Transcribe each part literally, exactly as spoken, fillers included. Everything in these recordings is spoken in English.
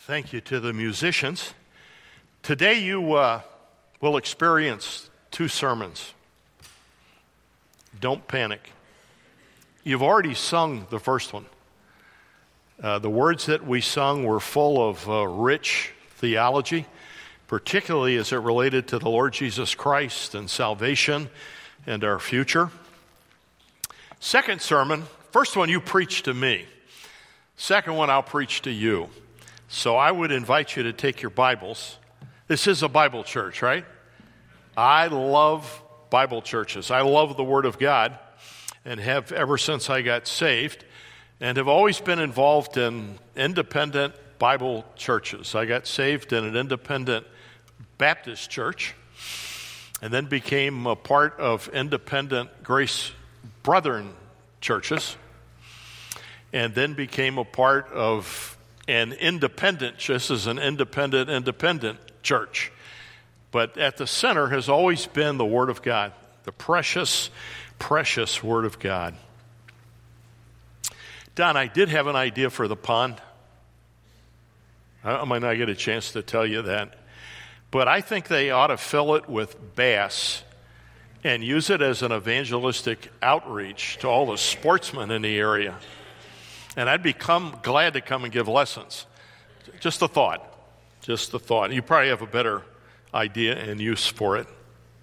Thank you to the musicians. Today you uh, will experience two sermons. Don't panic. You've already sung the first one. Uh, the words that we sung were full of uh, rich theology, particularly as it related to the Lord Jesus Christ and salvation and our future. Second sermon, first one you preach to me. Second one I'll preach to you. So I would invite you to take your Bibles. This is a Bible church, right? I love Bible churches. I love the Word of God and have ever since I got saved and have always been involved in independent Bible churches. I got saved in an independent Baptist church and then became a part of independent Grace Brethren churches and then became a part of an independent, just as an independent, independent church. But at the center has always been the Word of God, the precious, precious Word of God. Don, I did have an idea for the pond. I might not get a chance to tell you that. But I think they ought to fill it with bass and use it as an evangelistic outreach to all the sportsmen in the area. And I'd be come, glad to come and give lessons. Just a thought. Just a thought. You probably have a better idea and use for it.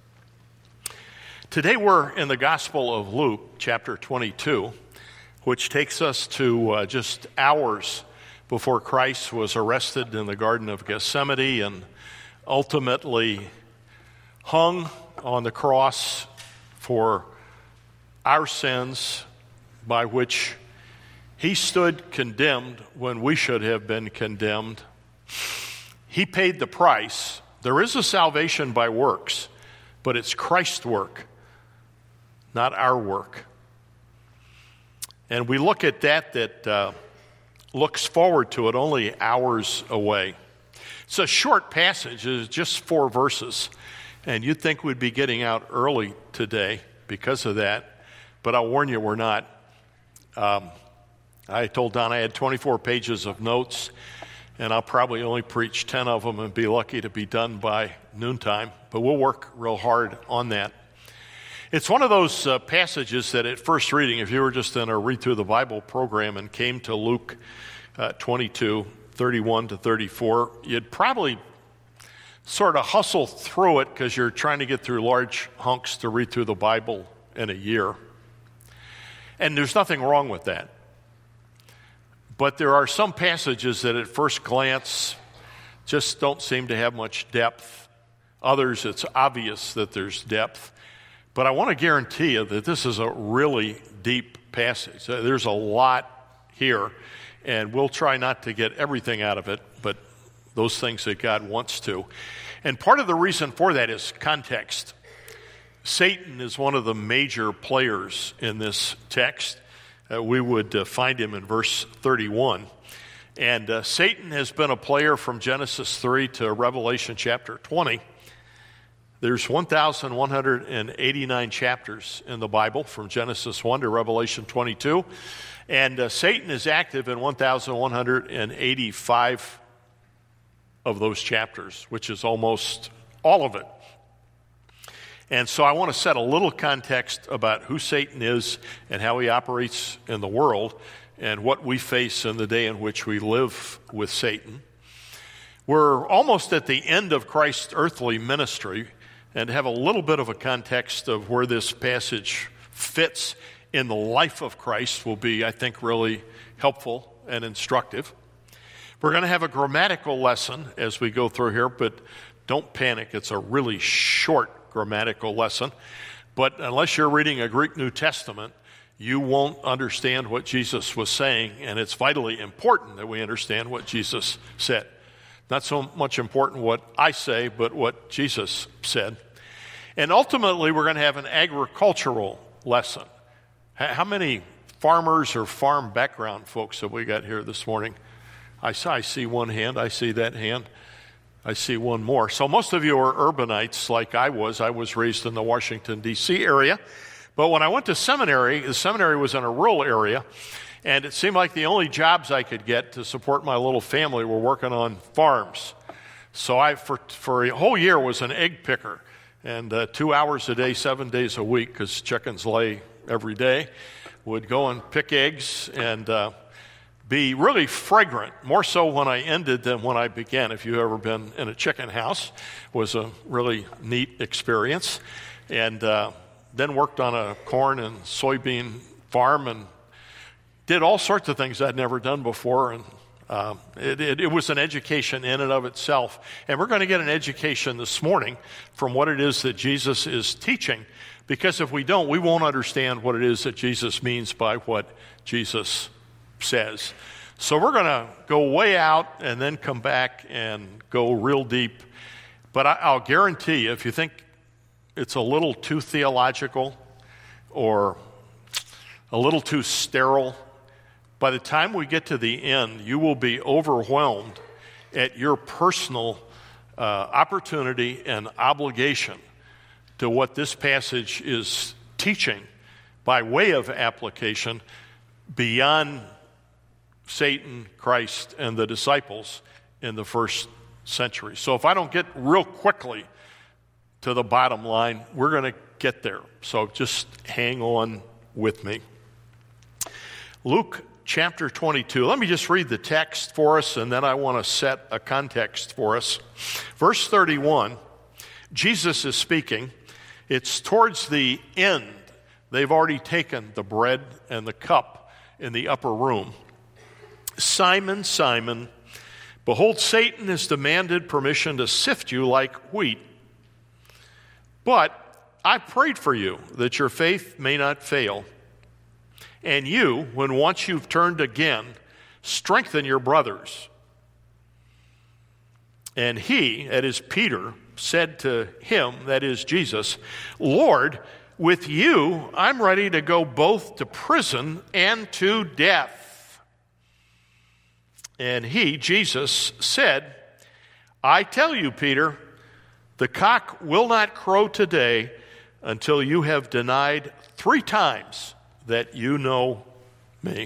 Today we're in the Gospel of Luke, chapter twenty-two, which takes us to uh, just hours before Christ was arrested in the Garden of Gethsemane and ultimately hung on the cross for our sins, by which he stood condemned when we should have been condemned. He paid the price. There is a salvation by works, but it's Christ's work, not our work. And we look at that that uh, looks forward to it only hours away. It's a short passage. It's just four verses. And you'd think we'd be getting out early today because of that. But I'll warn you, we're not. Um, I told Don I had twenty-four pages of notes, and I'll probably only preach ten of them and be lucky to be done by noontime. But we'll work real hard on that. It's one of those uh, passages that at first reading, if you were just in a read through the Bible program and came to Luke uh, twenty-two, thirty-one to thirty-four, you'd probably sort of hustle through it because you're trying to get through large hunks to read through the Bible in a year. And there's nothing wrong with that. But there are some passages that at first glance just don't seem to have much depth. Others, it's obvious that there's depth. But I want to guarantee you that this is a really deep passage. There's a lot here, and we'll try not to get everything out of it, but those things that God wants to. And part of the reason for that is context. Satan is one of the major players in this text. Uh, we would uh, find him in verse thirty-one. And uh, Satan has been a player from Genesis three to Revelation chapter twenty. There's one thousand one hundred eighty-nine chapters in the Bible from Genesis one to Revelation twenty-two. And uh, Satan is active in one thousand one hundred eighty-five of those chapters, which is almost all of it. And so I want to set a little context about who Satan is and how he operates in the world and what we face in the day in which we live with Satan. We're almost at the end of Christ's earthly ministry and have a little bit of a context of where this passage fits in the life of Christ will be, I think, really helpful and instructive. We're going to have a grammatical lesson as we go through here, but don't panic. It's a really short grammatical lesson, but unless you're reading a Greek New Testament, you won't understand what Jesus was saying, and it's vitally important that we understand what Jesus said. Not so much important what I say, but what Jesus said. And ultimately, we're going to have an agricultural lesson. How many farmers or farm background folks have we got here this morning? I see one hand, I see that hand. I see one more. So most of you are urbanites like I was. I was raised in the Washington, D C area. But when I went to seminary, the seminary was in a rural area, And it seemed like the only jobs I could get to support my little family were working on farms. So I, for, for a whole year, was an egg picker. And uh, two hours a day, seven days a week, because chickens lay every day, would go and pick eggs and uh, be really fragrant, more so when I ended than when I began. If you've ever been in a chicken house, was a really neat experience. And uh, then worked on a corn and soybean farm and did all sorts of things I'd never done before, and uh, it, it, it was an education in and of itself. And we're going to get an education this morning from what it is that Jesus is teaching, because if we don't, we won't understand what it is that Jesus means by what Jesus says. So we're going to go way out and then come back and go real deep. But I, I'll guarantee you, if you think it's a little too theological or a little too sterile, by the time we get to the end, you will be overwhelmed at your personal uh, opportunity and obligation to what this passage is teaching by way of application beyond Satan, Christ, and the disciples in the first century. So if I don't get real quickly to the bottom line, we're going to get there. So just hang on with me. Luke chapter twenty-two. Let me just read the text for us, and then I want to set a context for us. Verse thirty-one, Jesus is speaking. It's towards the end. They've already taken the bread and the cup in the upper room. Simon, Simon, behold, Satan has demanded permission to sift you like wheat. But I prayed for you that your faith may not fail. And you, when once you've turned again, strengthen your brothers. And he, that is Peter, said to him, that is Jesus, Lord, with you I'm ready to go both to prison and to death. And he, Jesus, said, I tell you, Peter, the cock will not crow today until you have denied three times that you know me.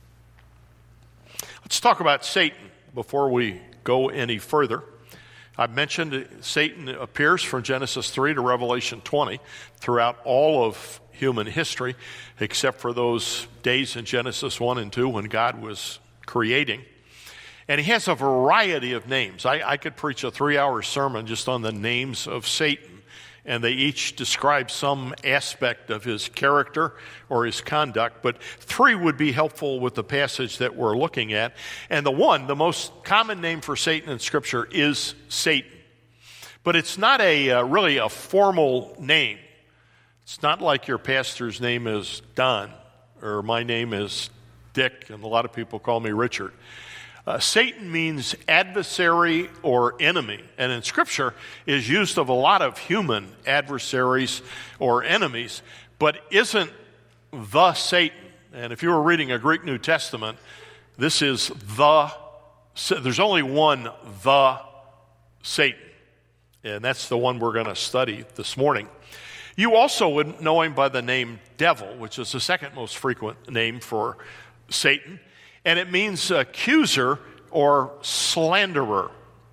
Let's talk about Satan before we go any further. I mentioned that Satan appears from Genesis three to Revelation twenty throughout all of human history, except for those days in Genesis one and two when God was creating. And he has a variety of names. I, I could preach a three-hour sermon just on the names of Satan. And they each describe some aspect of his character or his conduct. But three would be helpful with the passage that we're looking at. And the one, the most common name for Satan in Scripture is Satan. But it's not a uh, really a formal name. It's not like your pastor's name is Don, or my name is Dick, and a lot of people call me Richard. Uh, Satan means adversary or enemy, and in Scripture is used of a lot of human adversaries or enemies, but isn't the Satan. And if you were reading a Greek New Testament, this is the, there's only one the Satan, and that's the one we're going to study this morning. You also would know him by the name devil, which is the second most frequent name for Satan. And it means accuser or slanderer.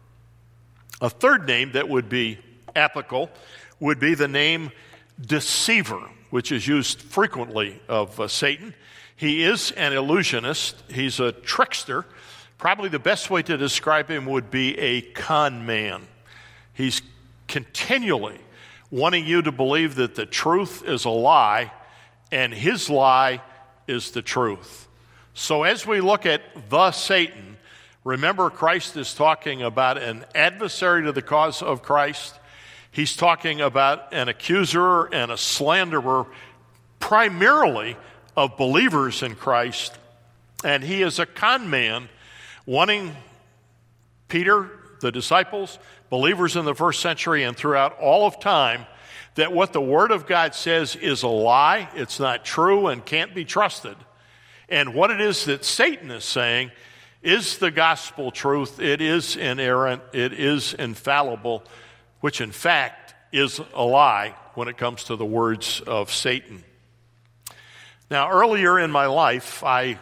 A third name that would be applicable would be the name deceiver, which is used frequently of uh, Satan. He is an illusionist. He's a trickster. Probably the best way to describe him would be a con man. He's continually wanting you to believe that the truth is a lie, and his lie is the truth. So as we look at the Satan, remember Christ is talking about an adversary to the cause of Christ. He's talking about an accuser and a slanderer, primarily of believers in Christ. And he is a con man, wanting Peter, the disciples, believers in the first century and throughout all of time, that what the Word of God says is a lie, it's not true, and can't be trusted. And what it is that Satan is saying is the gospel truth. It is inerrant. It is infallible, which in fact is a lie when it comes to the words of Satan. Now, earlier in my life, I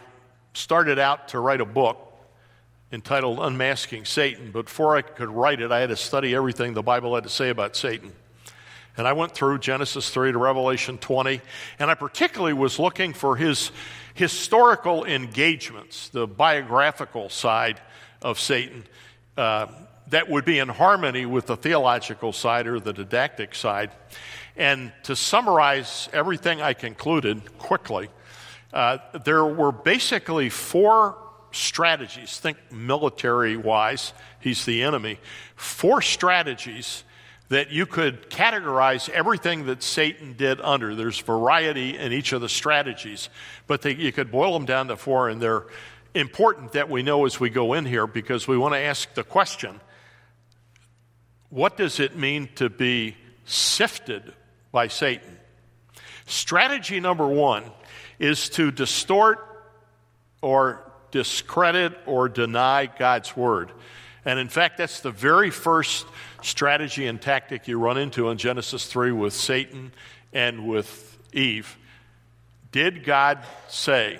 started out to write a book entitled Unmasking Satan, but before I could write it, I had to study everything the Bible had to say about Satan. And I went through Genesis three to Revelation twenty, and I particularly was looking for his historical engagements, the biographical side of Satan, uh, that would be in harmony with the theological side or the didactic side. And to summarize everything I concluded quickly, uh, there were basically four strategies. Think military-wise, he's the enemy. Four strategies that you could categorize everything that Satan did under. There's variety in each of the strategies, but they, you could boil them down to four, and they're important that we know as we go in here, because we want to ask the question, what does it mean to be sifted by Satan? Strategy number one is to distort or discredit or deny God's word. And in fact, that's the very first strategy and tactic you run into in Genesis three with Satan and with Eve. Did God say?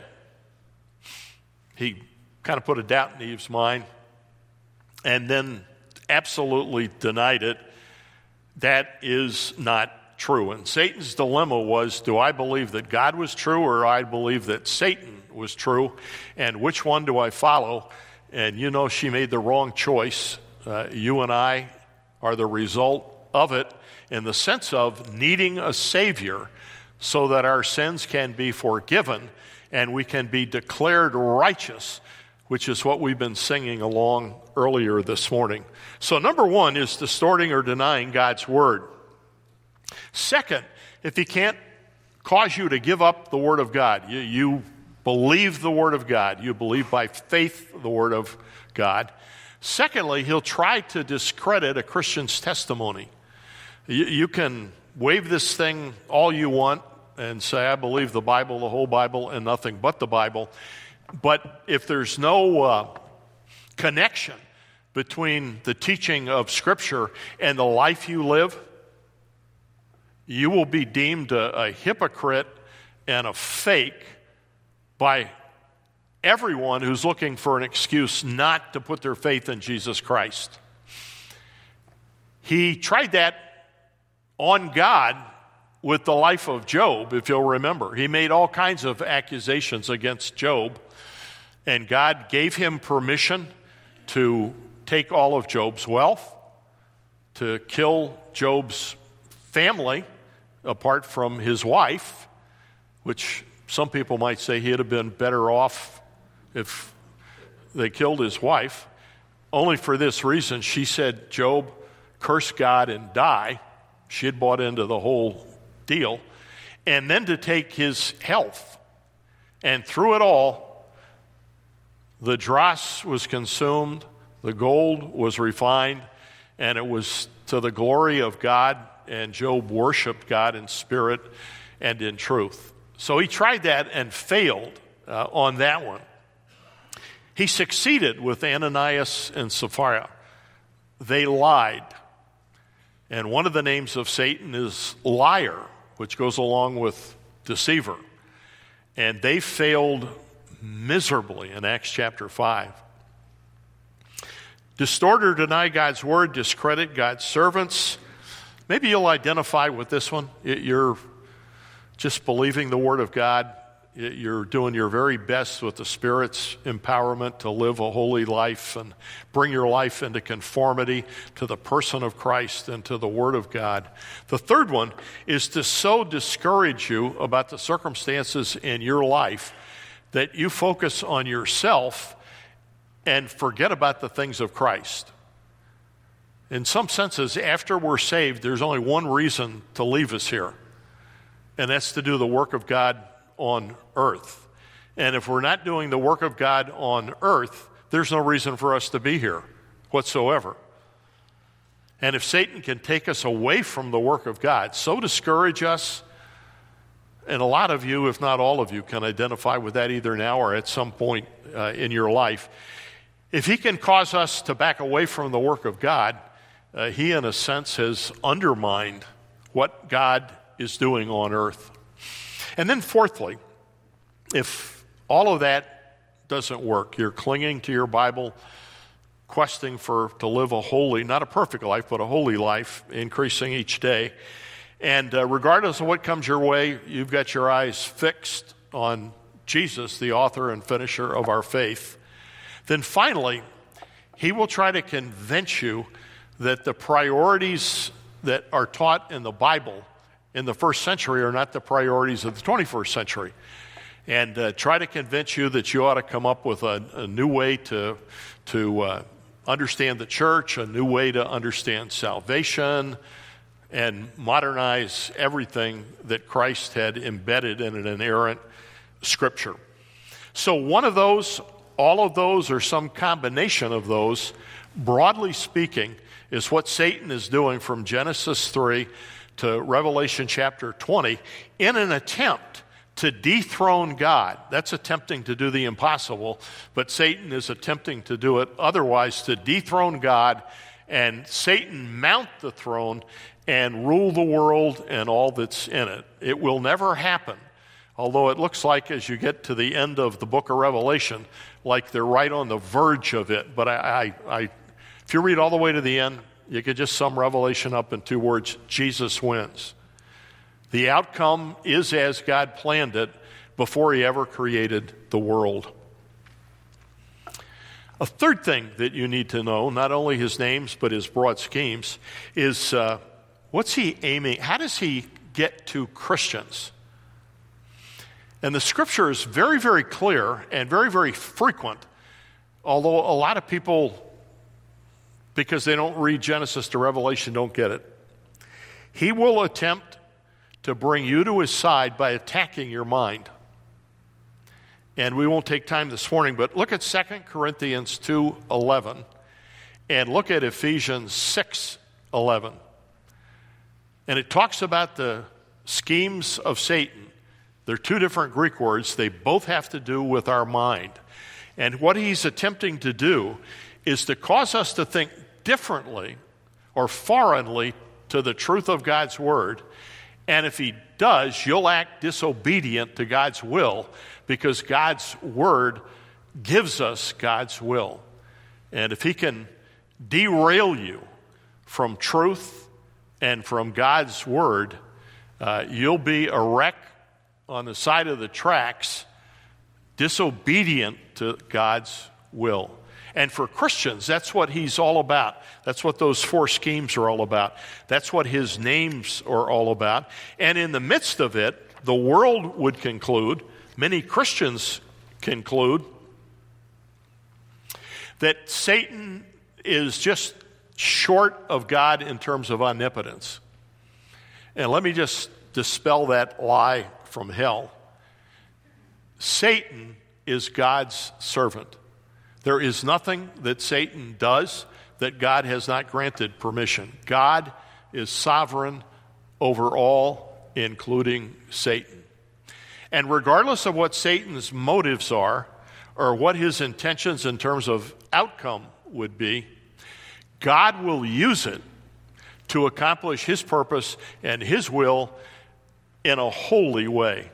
He kind of put a doubt in Eve's mind and then absolutely denied it. That is not true. And Satan's dilemma was, do I believe that God was true, or I believe that Satan was true? And which one do I follow? And you know she made the wrong choice. Uh, you and I are the result of it, in the sense of needing a Savior so that our sins can be forgiven and we can be declared righteous, which is what we've been singing along earlier this morning. So number one is distorting or denying God's word. Second, if he can't cause you to give up the word of God, you, you believe the word of God, you believe by faith the word of God. Secondly, he'll try to discredit a Christian's testimony. You, you can wave this thing all you want and say, I believe the Bible, the whole Bible, and nothing but the Bible. But if there's no uh, connection between the teaching of Scripture and the life you live, you will be deemed a, a hypocrite and a fake by everyone who's looking for an excuse not to put their faith in Jesus Christ. He tried that on God with the life of Job, if you'll remember. He made all kinds of accusations against Job, and God gave him permission to take all of Job's wealth, to kill Job's family apart from his wife, which some people might say he'd have been better off if they killed his wife. Only for this reason, she said, Job, curse God and die. She had bought into the whole deal. And then to take his health. And through it all, the dross was consumed, the gold was refined, and it was to the glory of God, and Job worshiped God in spirit and in truth. So he tried that and failed uh, on that one. He succeeded with Ananias and Sapphira. They lied. And one of the names of Satan is liar, which goes along with deceiver. And they failed miserably in Acts chapter five. Distort or deny God's word, discredit God's servants. Maybe you'll identify with this one. You're just believing the word of God. You're doing your very best with the Spirit's empowerment to live a holy life and bring your life into conformity to the person of Christ and to the Word of God. The third one is to so discourage you about the circumstances in your life that you focus on yourself and forget about the things of Christ. In some senses, after we're saved, there's only one reason to leave us here, and that's to do the work of God on earth. And if we're not doing the work of God on earth, there's no reason for us to be here whatsoever. And if Satan can take us away from the work of God, so discourage us, and a lot of you, if not all of you, can identify with that either now or at some point uh, in your life. If he can cause us to back away from the work of God, uh, he in a sense has undermined what God is doing on earth. And then fourthly, if all of that doesn't work. You're clinging to your Bible, questing for to live a holy, not a perfect life, but a holy life, increasing each day. And uh, regardless of what comes your way, you've got your eyes fixed on Jesus, the author and finisher of our faith. Then finally, he will try to convince you that the priorities that are taught in the Bible in the first century are not the priorities of the twenty-first century. And uh, try to convince you that you ought to come up with a, a new way to, to uh, understand the church, a new way to understand salvation, and modernize everything that Christ had embedded in an inerrant Scripture. So one of those, all of those, or some combination of those, broadly speaking, is what Satan is doing from Genesis three to Revelation chapter twenty in an attempt to dethrone God. That's attempting to do the impossible, but Satan is attempting to do it otherwise, to dethrone God and Satan mount the throne and rule the world and all that's in it. It will never happen, although it looks like as you get to the end of the book of Revelation, like they're right on the verge of it. But I, I, I if you read all the way to the end, you could just sum Revelation up in two words: Jesus wins. The outcome is as God planned it before he ever created the world. A third thing that you need to know, not only his names but his broad schemes, is uh, what's he aiming, how does he get to Christians? And the scripture is very, very clear and very, very frequent, although a lot of people, because they don't read Genesis to Revelation, don't get it. He will attempt to bring you to his side by attacking your mind. And we won't take time this morning, but look at Second Corinthians two eleven and look at Ephesians six eleven. And it talks about the schemes of Satan. They're two different Greek words. They both have to do with our mind. And what he's attempting to do is to cause us to think differently or foreignly to the truth of God's word. And if he does, you'll act disobedient to God's will, because God's word gives us God's will. And if he can derail you from truth and from God's word, uh, you'll be a wreck on the side of the tracks, disobedient to God's will. And for Christians, that's what he's all about. That's what those four schemes are all about. That's what his names are all about. And in the midst of it, the world would conclude, many Christians conclude, that Satan is just short of God in terms of omnipotence. And let me just dispel that lie from hell. Satan is God's servant. There is nothing that Satan does that God has not granted permission. God is sovereign over all, including Satan. And regardless of what Satan's motives are, or what his intentions in terms of outcome would be, God will use it to accomplish his purpose and his will in a holy way.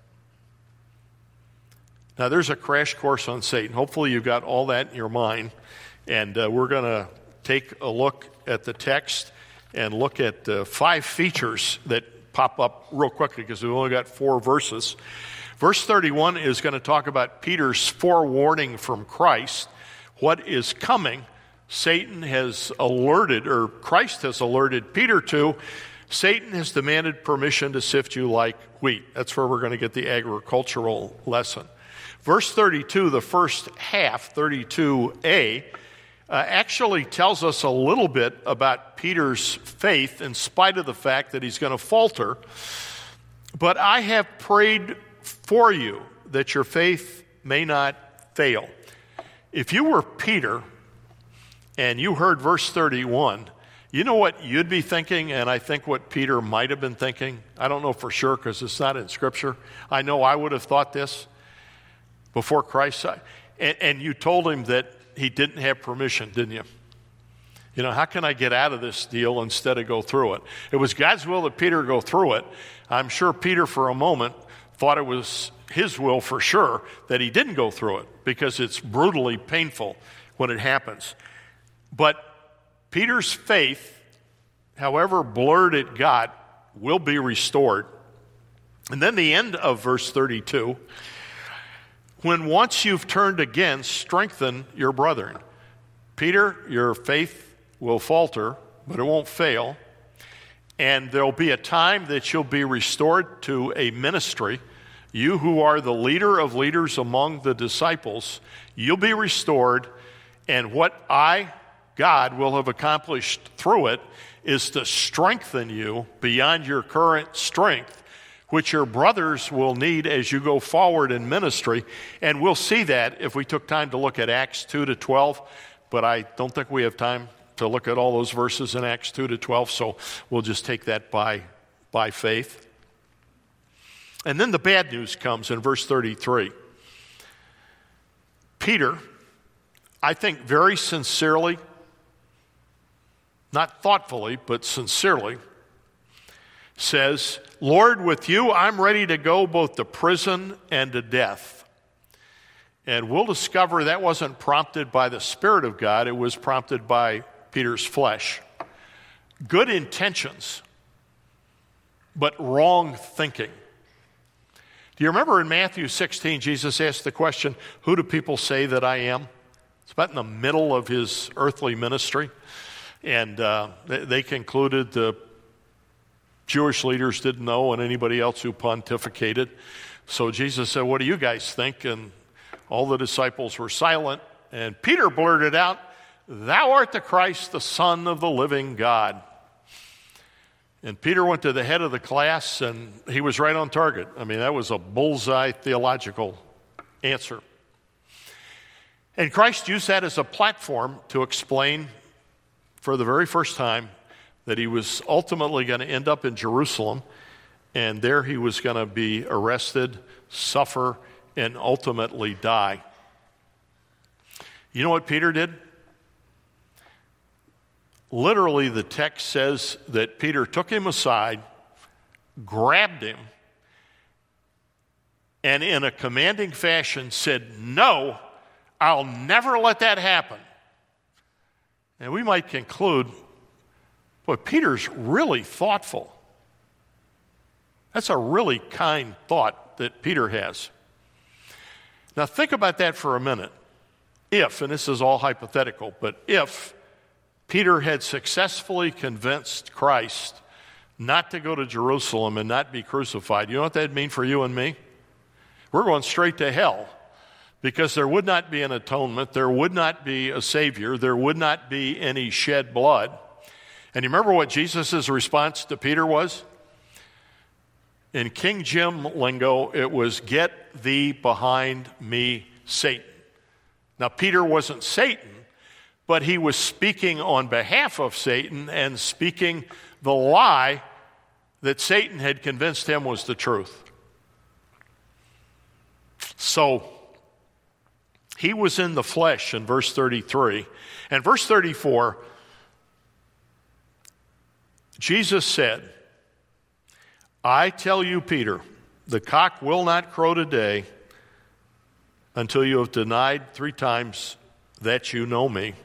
Now, there's a crash course on Satan. Hopefully you've got all that in your mind. And uh, we're going to take a look at the text and look at uh, five features that pop up real quickly, because we've only got four verses. Verse thirty-one is going to talk about Peter's forewarning from Christ. What is coming, Satan has alerted, or Christ has alerted Peter to. Satan has demanded permission to sift you like wheat. That's where we're going to get the agricultural lesson. Verse thirty-two, the first half, thirty-two a, uh, actually tells us a little bit about Peter's faith in spite of the fact that he's going to falter. But I have prayed for you that your faith may not fail. If you were Peter and you heard verse thirty-one, you know what you'd be thinking, and I think what Peter might have been thinking. I don't know for sure because it's not in Scripture. I know I would have thought this before Christ. And, and you told him that he didn't have permission, didn't you? You know, how can I get out of this deal instead of go through it? It was God's will that Peter go through it. I'm sure Peter for a moment thought it was his will for sure that he didn't go through it, because it's brutally painful when it happens. But Peter's faith, however blurred it got, will be restored. And then the end of verse thirty-two, when once you've turned again, strengthen your brethren. Peter, your faith will falter, but it won't fail. And there'll be a time that you'll be restored to a ministry. You who are the leader of leaders among the disciples, you'll be restored. And what I, God, will have accomplished through it is to strengthen you beyond your current strength, which your brothers will need as you go forward in ministry. And we'll see that if we took time to look at Acts two to twelve, but I don't think we have time to look at all those verses in Acts two to twelve, so we'll just take that by, by faith. And then the bad news comes in verse thirty-three. Peter, I think very sincerely, not thoughtfully, but sincerely, says, Lord, with you I'm ready to go both to prison and to death. And we'll discover that wasn't prompted by the Spirit of God, it was prompted by Peter's flesh. Good intentions, but wrong thinking. Do you remember in Matthew sixteen, Jesus asked the question, who do people say that I am? It's about in the middle of his earthly ministry. And uh, they concluded the Jewish leaders didn't know and anybody else who pontificated. So Jesus said, what do you guys think? And all the disciples were silent. And Peter blurted out, thou art the Christ, the Son of the living God. And Peter went to the head of the class, and he was right on target. I mean, that was a bullseye theological answer. And Christ used that as a platform to explain for the very first time that he was ultimately going to end up in Jerusalem, and there he was going to be arrested, suffer, and ultimately die. You know what Peter did? Literally, the text says that Peter took him aside, grabbed him, and in a commanding fashion said, no, I'll never let that happen. And we might conclude, boy, Peter's really thoughtful. That's a really kind thought that Peter has. Now think about that for a minute. If, and this is all hypothetical, but if Peter had successfully convinced Christ not to go to Jerusalem and not be crucified, you know what that'd mean for you and me? We're going straight to hell, because there would not be an atonement, there would not be a Savior, there would not be any shed blood. And you remember what Jesus' response to Peter was? In King Jim lingo, it was, get thee behind me, Satan. Now, Peter wasn't Satan, but he was speaking on behalf of Satan and speaking the lie that Satan had convinced him was the truth. So, he was in the flesh in verse thirty-three. And verse thirty-four, Jesus said, I tell you, Peter, the cock will not crow today until you have denied three times that you know me.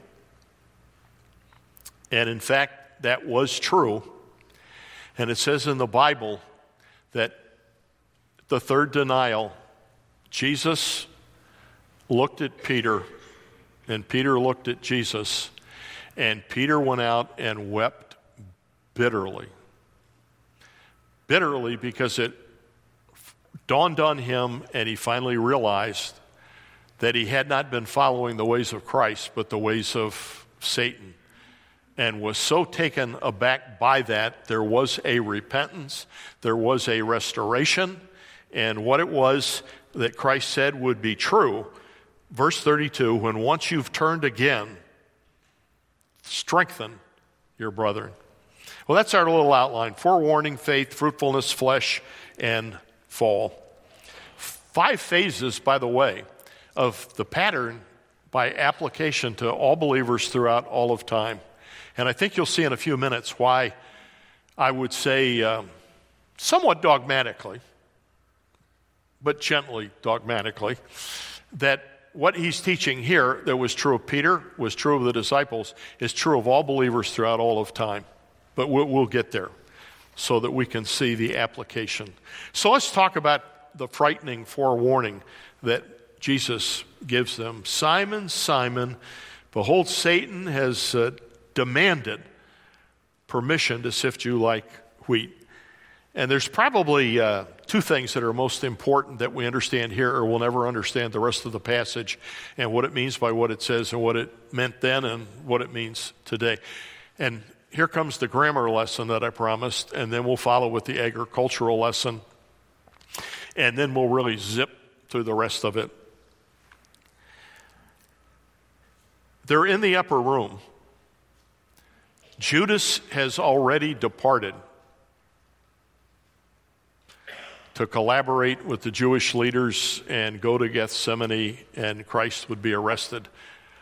And in fact, that was true. And it says in the Bible that the third denial, Jesus looked at Peter, and Peter looked at Jesus, and Peter went out and wept bitterly. Bitterly because it dawned on him, and he finally realized that he had not been following the ways of Christ, but the ways of Satan, and was so taken aback by that, there was a repentance, there was a restoration, and what it was that Christ said would be true. Verse thirty-two, when once you've turned again, strengthen your brethren. Well, that's our little outline. Forewarning, faith, fruitfulness, flesh, and fall. Five phases, by the way, of the pattern by application to all believers throughout all of time. And I think you'll see in a few minutes why I would say um, somewhat dogmatically, but gently, dogmatically, that what he's teaching here that was true of Peter, was true of the disciples, is true of all believers throughout all of time. But we'll, we'll get there so that we can see the application. So let's talk about the frightening forewarning that Jesus gives them. Simon, Simon, behold, Satan has uh, demanded permission to sift you like wheat. And there's probably uh, two things that are most important that we understand here, or we'll never understand the rest of the passage and what it means by what it says and what it meant then and what it means today. And here comes the grammar lesson that I promised, and then we'll follow with the agricultural lesson, and then we'll really zip through the rest of it. They're in the upper room. Judas has already departed to collaborate with the Jewish leaders and go to Gethsemane, and Christ would be arrested.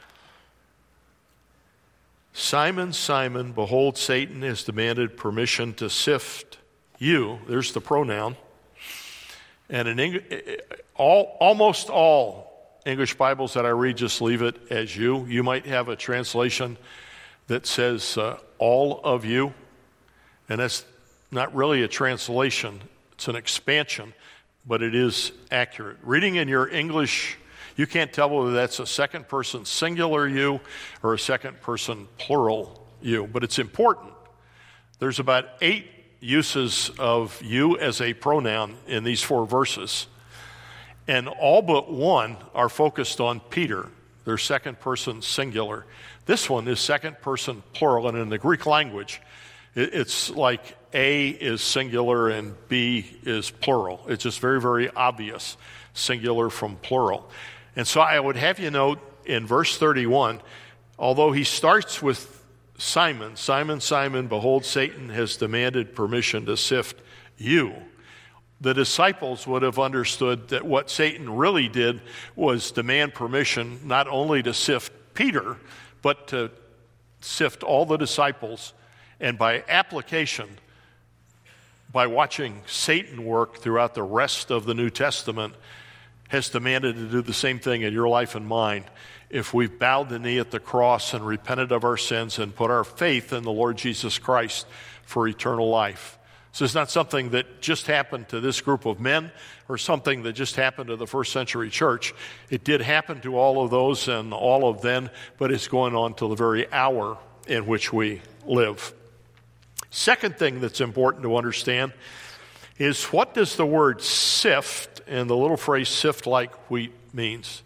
Simon, Simon, behold, Satan has demanded permission to sift you. There's the pronoun. And in Eng- all, almost all English Bibles that I read just leave it as you. You might have a translation that says uh, all of you, and that's not really a translation. It's an expansion, but it is accurate. Reading in your English, you can't tell whether that's a second person singular you or a second person plural you, but it's important. There's about eight uses of you as a pronoun in these four verses, and all but one are focused on Peter. They're second person singular. This one is second person plural, and in the Greek language, it's like A is singular and B is plural. It's just very, very obvious, singular from plural. And so I would have you note in verse thirty-one, although he starts with Simon, Simon, Simon, behold, Satan has demanded permission to sift you. The disciples would have understood that what Satan really did was demand permission not only to sift Peter, but to sift all the disciples. And by application, by watching Satan work throughout the rest of the New Testament, has demanded to do the same thing in your life and mine if we've bowed the knee at the cross and repented of our sins and put our faith in the Lord Jesus Christ for eternal life. So it's not something that just happened to this group of men or something that just happened to the first century church. It did happen to all of those and all of them, but it's going on till the very hour in which we live. Second thing that's important to understand is, what does the word sift and the little phrase sift like wheat means?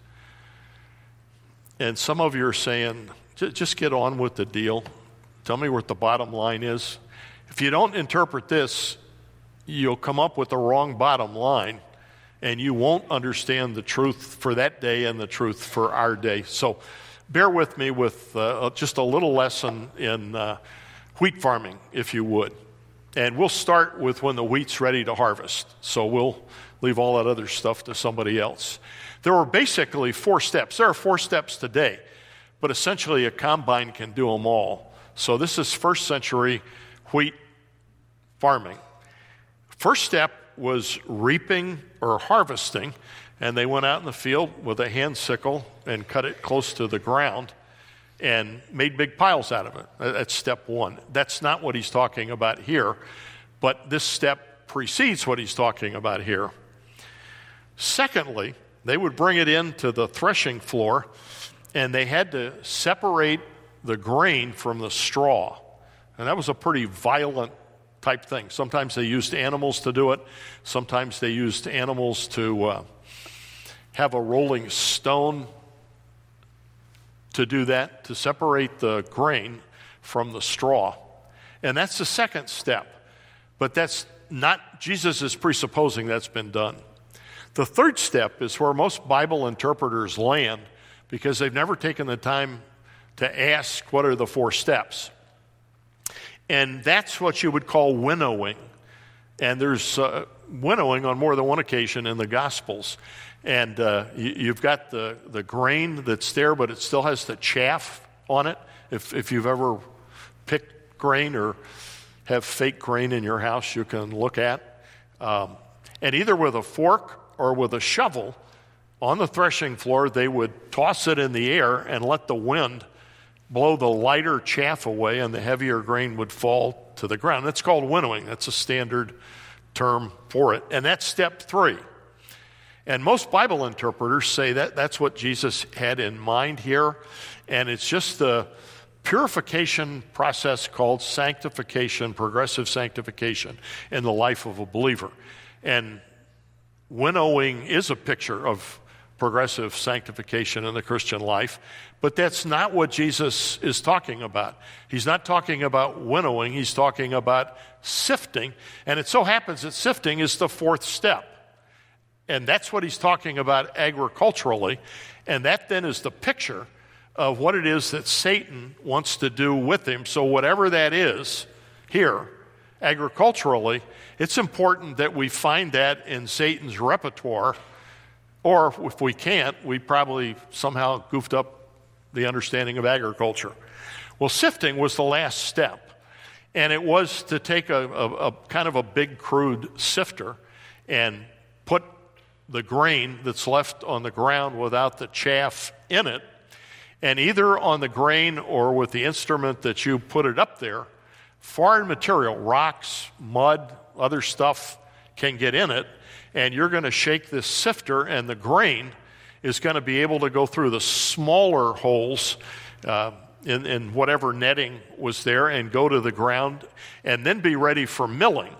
And some of you are saying, just get on with the deal. Tell me what the bottom line is. If you don't interpret this, you'll come up with the wrong bottom line, and you won't understand the truth for that day and the truth for our day. So bear with me with uh, just a little lesson in uh, wheat farming, if you would. And we'll start with when the wheat's ready to harvest. So we'll leave all that other stuff to somebody else. There were basically four steps. There are four steps today, but essentially a combine can do them all. So this is first century wheat farming. First step was reaping or harvesting, and they went out in the field with a hand sickle and cut it close to the ground and made big piles out of it. That's step one. That's not what he's talking about here, but this step precedes what he's talking about here. Secondly, they would bring it into the threshing floor, and they had to separate the grain from the straw. And that was a pretty violent type thing. Sometimes they used animals to do it. Sometimes they used animals to uh, have a rolling stone to do that, to separate the grain from the straw. And that's the second step. But that's not, Jesus is presupposing that's been done. The third step is where most Bible interpreters land, because they've never taken the time to ask what are the four steps. And that's what you would call winnowing. And there's uh, winnowing on more than one occasion in the Gospels. And uh, you, you've got the, the grain that's there, but it still has the chaff on it. If, if you've ever picked grain or have fake grain in your house, you can look at. Um, and either with a fork or with a shovel on the threshing floor, they would toss it in the air and let the wind blow the lighter chaff away, and the heavier grain would fall to the ground. That's called winnowing. That's a standard term for it. And that's step three. And most Bible interpreters say that that's what Jesus had in mind here. And it's just the purification process called sanctification, progressive sanctification in the life of a believer. And winnowing is a picture of progressive sanctification in the Christian life, but that's not what Jesus is talking about. He's not talking about winnowing, he's talking about sifting, and it so happens that sifting is the fourth step. And that's what he's talking about agriculturally, and that then is the picture of what it is that Satan wants to do with him. So whatever that is here, agriculturally, it's important that we find that in Satan's repertoire. Or if we can't, we probably somehow goofed up the understanding of agriculture. Well, sifting was the last step. And it was to take a, a, a kind of a big crude sifter and put the grain that's left on the ground without the chaff in it. And either on the grain or with the instrument that you put it up there, foreign material, rocks, mud, other stuff can get in it. And you're going to shake this sifter, and the grain is going to be able to go through the smaller holes uh, in, in whatever netting was there and go to the ground and then be ready for milling.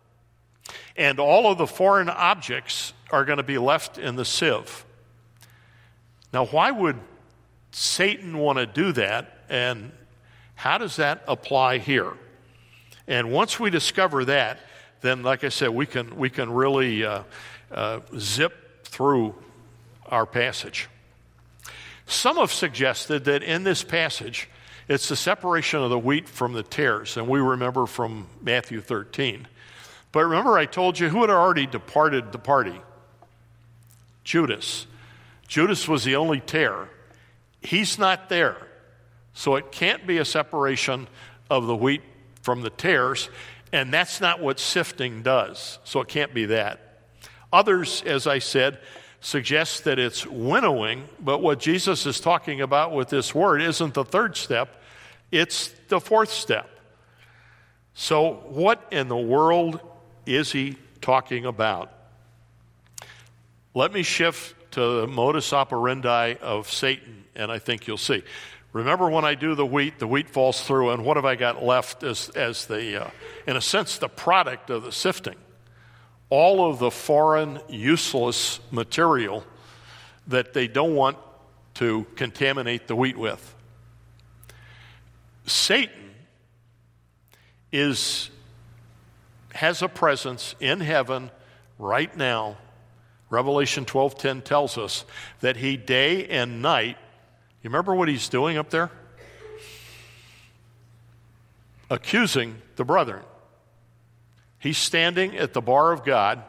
And all of the foreign objects are going to be left in the sieve. Now, why would Satan want to do that, and how does that apply here? And once we discover that, then, like I said, we can we can really uh, uh, zip through our passage. Some have suggested that in this passage, it's the separation of the wheat from the tares, and we remember from Matthew thirteen. But remember, I told you who had already departed the party? Judas. Judas was the only tare. He's not there, so it can't be a separation of the wheat from the tares. And that's not what sifting does, so it can't be that. Others, as I said, suggest that it's winnowing, but what Jesus is talking about with this word isn't the third step, it's the fourth step. So what in the world is he talking about? Let me shift to the modus operandi of Satan, and I think you'll see. Remember, when I do the wheat, the wheat falls through, and what have I got left as, as the, uh, in a sense, the product of the sifting? All of the foreign, useless material that they don't want to contaminate the wheat with. Satan is, has a presence in heaven right now. Revelation twelve ten tells us that he day and night. You remember what he's doing up there? Accusing the brethren. He's standing at the bar of God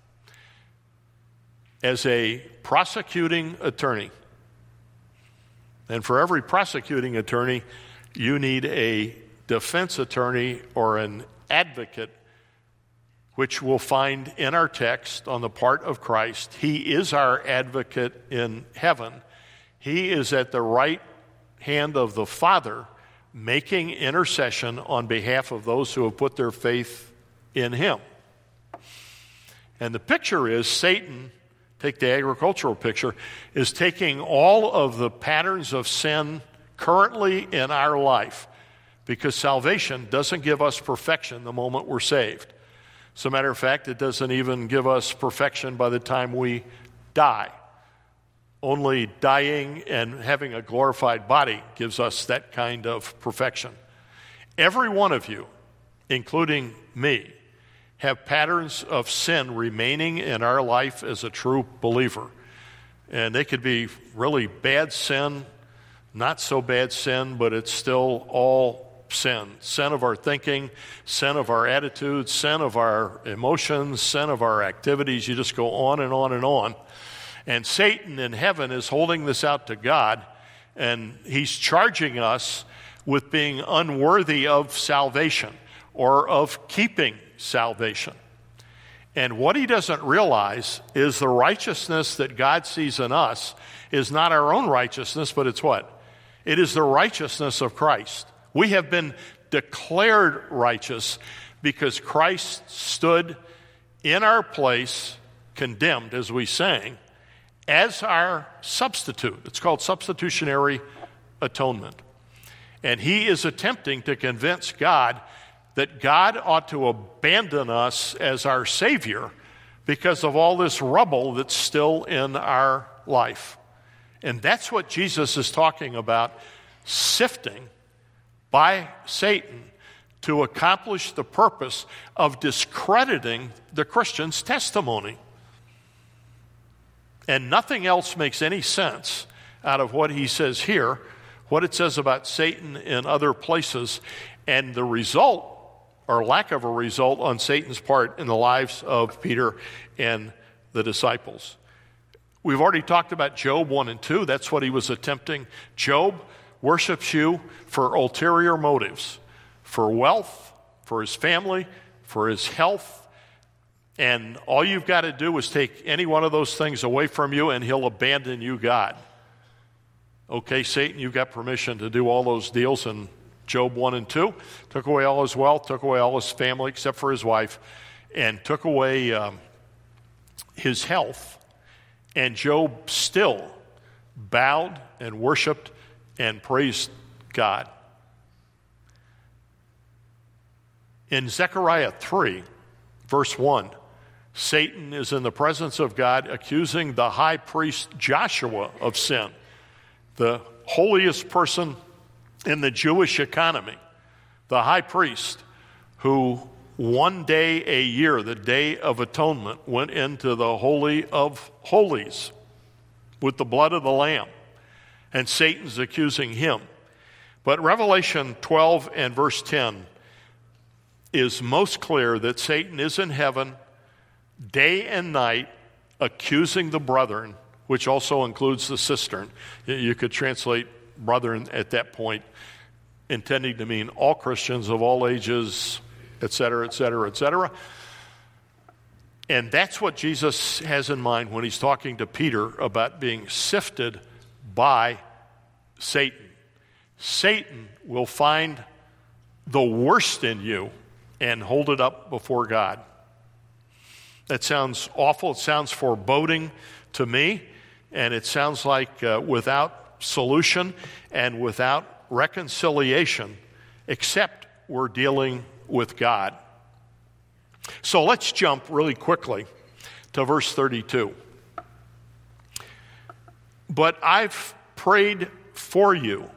as a prosecuting attorney. And for every prosecuting attorney, you need a defense attorney or an advocate, which we'll find in our text on the part of Christ. He is our advocate in heaven. He is at the right hand of the Father, making intercession on behalf of those who have put their faith in him. And the picture is Satan, take the agricultural picture, is taking all of the patterns of sin currently in our life, because salvation doesn't give us perfection the moment we're saved. As a matter of fact, it doesn't even give us perfection by the time we die. Only dying and having a glorified body gives us that kind of perfection. Every one of you, including me, have patterns of sin remaining in our life as a true believer. And they could be really bad sin, not so bad sin, but it's still all sin. Sin of our thinking, sin of our attitudes, sin of our emotions, sin of our activities. You just go on and on and on. And Satan in heaven is holding this out to God, and he's charging us with being unworthy of salvation or of keeping salvation. And what he doesn't realize is the righteousness that God sees in us is not our own righteousness, but it's what? It is the righteousness of Christ. We have been declared righteous because Christ stood in our place, condemned, as we sang, as our substitute. It's called substitutionary atonement. And he is attempting to convince God that God ought to abandon us as our Savior because of all this rubble that's still in our life. And that's what Jesus is talking about, sifting by Satan to accomplish the purpose of discrediting the Christian's testimony. And nothing else makes any sense out of what he says here, what it says about Satan in other places, and the result, or lack of a result, on Satan's part in the lives of Peter and the disciples. We've already talked about Job one and two. That's what he was attempting. Job worships you for ulterior motives, for wealth, for his family, for his health. And all you've got to do is take any one of those things away from you and he'll abandon you, God. Okay, Satan, you've got permission to do all those deals in Job one and two. Took away all his wealth, took away all his family except for his wife, and took away um, his health. And Job still bowed and worshiped and praised God. In Zechariah three, verse one, Satan is in the presence of God accusing the high priest Joshua of sin, the holiest person in the Jewish economy, the high priest who one day a year, the Day of Atonement, went into the Holy of Holies with the blood of the Lamb. And Satan's accusing him. But Revelation twelve and verse ten is most clear that Satan is in heaven day and night accusing the brethren, which also includes the cistern. You could translate brethren at that point, intending to mean all Christians of all ages, et cetera, et cetera, et cetera. And that's what Jesus has in mind when he's talking to Peter about being sifted by Satan. Satan will find the worst in you and hold it up before God. That sounds awful. It sounds foreboding to me, and it sounds like uh, without solution and without reconciliation, except we're dealing with God. So let's jump really quickly to verse thirty-two. But I've prayed for you.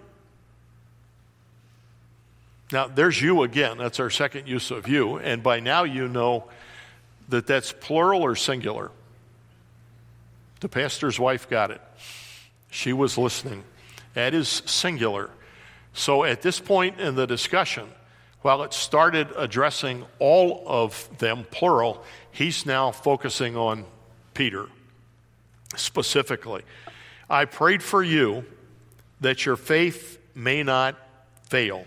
Now, there's you again. That's our second use of you. And by now you know that that's plural or singular. The pastor's wife got it. She was listening. That is singular. So at this point in the discussion, while it started addressing all of them, plural, he's now focusing on Peter specifically. I prayed for you that your faith may not fail.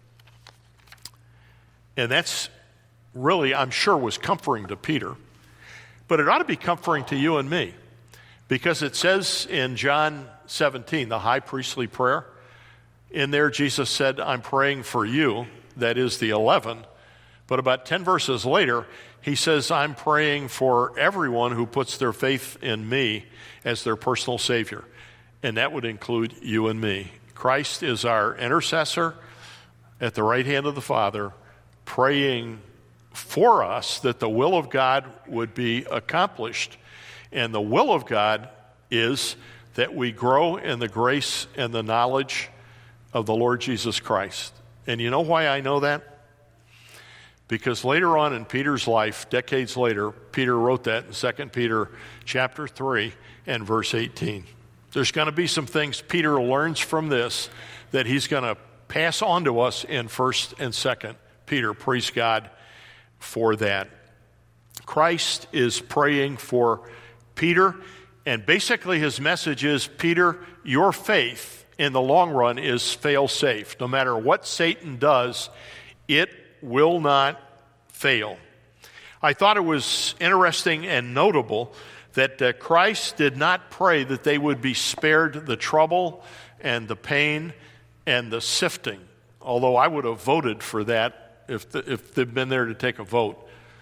And that's really, I'm sure, was comforting to Peter. But it ought to be comforting to you and me, because it says in John seventeen, the high priestly prayer, in there Jesus said, I'm praying for you, that is the eleven. But about ten verses later, he says, I'm praying for everyone who puts their faith in me as their personal Savior. And that would include you and me. Christ is our intercessor at the right hand of the Father, praying for us that the will of God would be accomplished. And the will of God is that we grow in the grace and the knowledge of the Lord Jesus Christ. And you know why I know that? Because later on in Peter's life, decades later, Peter wrote that in Second Peter chapter three and verse eighteen. There's going to be some things Peter learns from this that he's going to pass on to us in First and Second Peter. Praise God for that. Christ is praying for Peter, and basically his message is, Peter, your faith in the long run is fail-safe. No matter what Satan does, it will not fail. I thought it was interesting and notable that uh, Christ did not pray that they would be spared the trouble and the pain and the sifting, although I would have voted for that if, the, if they'd been there to take a vote.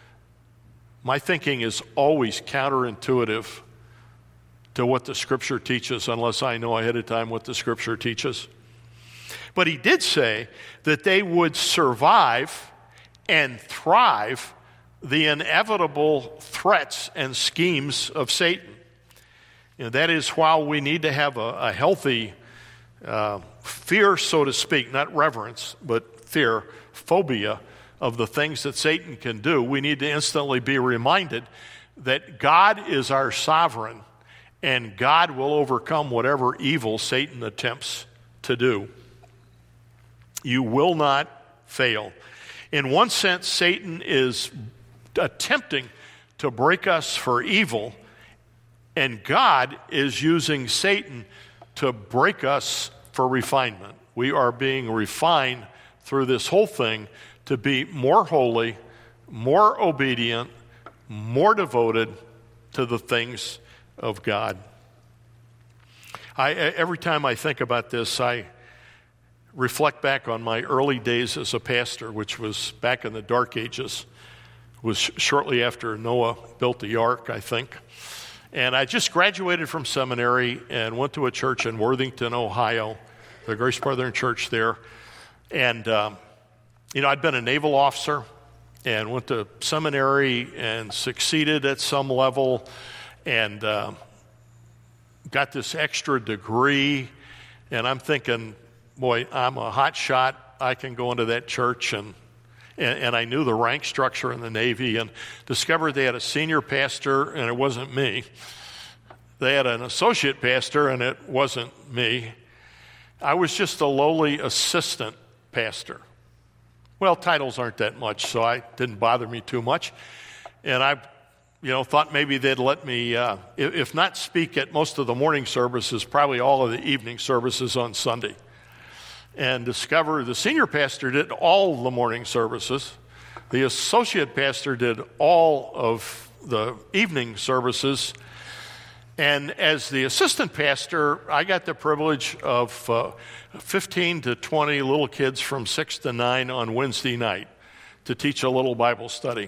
My thinking is always counterintuitive to what the Scripture teaches, unless I know ahead of time what the Scripture teaches. But he did say that they would survive and thrive the inevitable threats and schemes of Satan. You know, that is why we need to have a, a healthy uh, fear, so to speak, not reverence, but fear, phobia of the things that Satan can do. We need to instantly be reminded that God is our sovereign and God will overcome whatever evil Satan attempts to do. You will not fail. In one sense, Satan is attempting to break us for evil, and God is using Satan to break us for refinement. We are being refined through this whole thing to be more holy, more obedient, more devoted to the things of God. I, every time I think about this, I reflect back on my early days as a pastor, which was back in the dark ages. It was shortly after Noah built the ark, I think. And I just graduated from seminary and went to a church in Worthington, Ohio, the Grace Brethren Church there. And, um, you know, I'd been a naval officer and went to seminary and succeeded at some level and uh, got this extra degree. And I'm thinking, boy, I'm a hot shot. I can go into that church. And, and, and I knew the rank structure in the Navy and discovered they had a senior pastor, and it wasn't me. They had an associate pastor, and it wasn't me. I was just a lowly assistant pastor. Well, titles aren't that much, so I didn't bother me too much. And I, you know, thought maybe they'd let me, uh, if, if not speak at most of the morning services, probably all of the evening services on Sunday. And discovered the senior pastor did all the morning services. The associate pastor did all of the evening services. And as the assistant pastor, I got the privilege of uh, fifteen to twenty little kids from six to nine on Wednesday night to teach a little Bible study.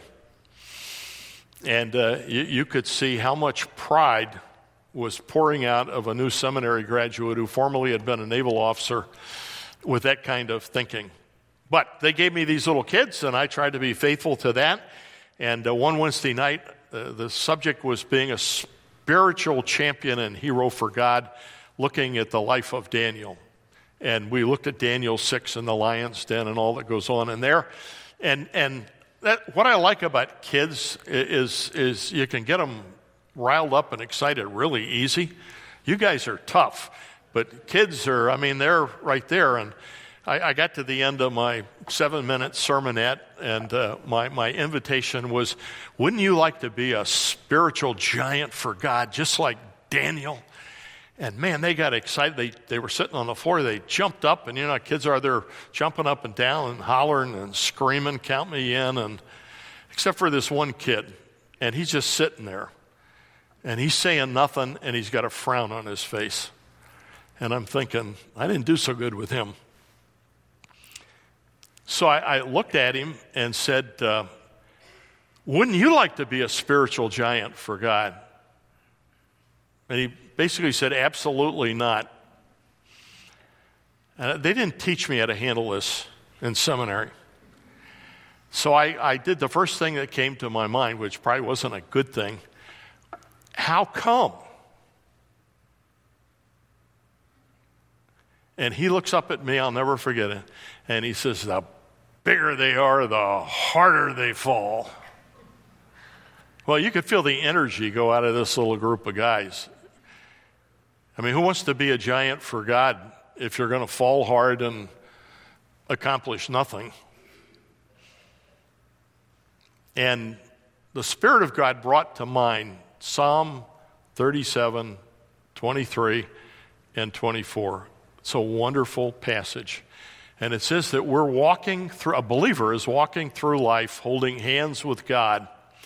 And uh, you, you could see how much pride was pouring out of a new seminary graduate who formerly had been a naval officer with that kind of thinking. But they gave me these little kids, and I tried to be faithful to that. And uh, one Wednesday night, uh, the subject was being a spiritual champion and hero for God, looking at the life of Daniel. And we looked at Daniel six in the lion's den and all that goes on in there. And and that, what I like about kids is, is you can get them riled up and excited really easy. You guys are tough, but kids are, I mean, they're right there. And I, I got to the end of my seven-minute sermonette, and uh, my, my invitation was, wouldn't you like to be a spiritual giant for God, just like Daniel? And man, they got excited. They they were sitting on the floor. They jumped up, and you know, kids are there jumping up and down and hollering and screaming, count me in, and except for this one kid, and he's just sitting there, and he's saying nothing, and he's got a frown on his face. And I'm thinking, I didn't do so good with him. So I, I looked at him and said, uh, wouldn't you like to be a spiritual giant for God? And he basically said, absolutely not. Uh, they didn't teach me how to handle this in seminary. So I, I did the first thing that came to my mind, which probably wasn't a good thing. How come? And he looks up at me, I'll never forget it, and he says, the bigger they are, the harder they fall. Well, you could feel the energy go out of this little group of guys. I mean, who wants to be a giant for God if you're going to fall hard and accomplish nothing? And the Spirit of God brought to mind Psalm thirty-seven, twenty-three, and twenty-four. It's a wonderful passage. And it says that we're walking through, a believer is walking through life holding hands with God.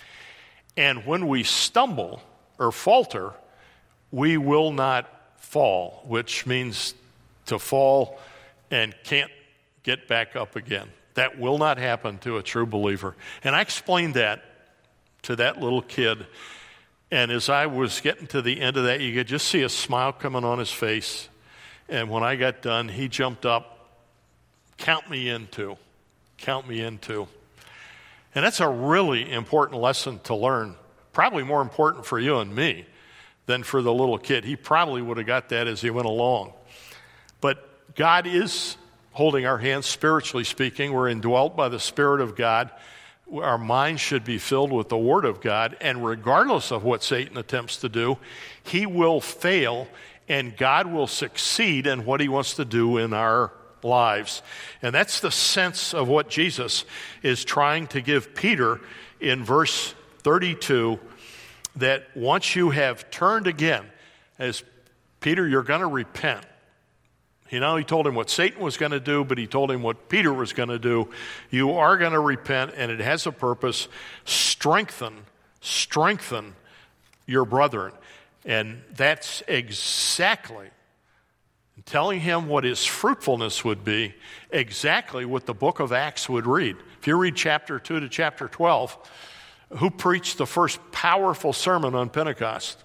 And when we stumble or falter, we will not fall, which means to fall and can't get back up again. That will not happen to a true believer. And I explained that to that little kid. And as I was getting to the end of that, you could just see a smile coming on his face. And when I got done, he jumped up, count me in too. Count me in too. And that's a really important lesson to learn, probably more important for you and me than for the little kid. He probably would have got that as he went along. But God is holding our hands, spiritually speaking. We're indwelt by the Spirit of God. Our minds should be filled with the Word of God. And regardless of what Satan attempts to do, he will fail, and God will succeed in what he wants to do in our lives. And that's the sense of what Jesus is trying to give Peter in verse thirty-two, that once you have turned again, as Peter, you're going to repent. He not only told him what Satan was going to do, but he told him what Peter was going to do. You are going to repent, and it has a purpose. Strengthen, strengthen your brethren. And that's exactly, telling him what his fruitfulness would be, exactly what the book of Acts would read. If you read chapter two to chapter twelve, who preached the first powerful sermon on Pentecost?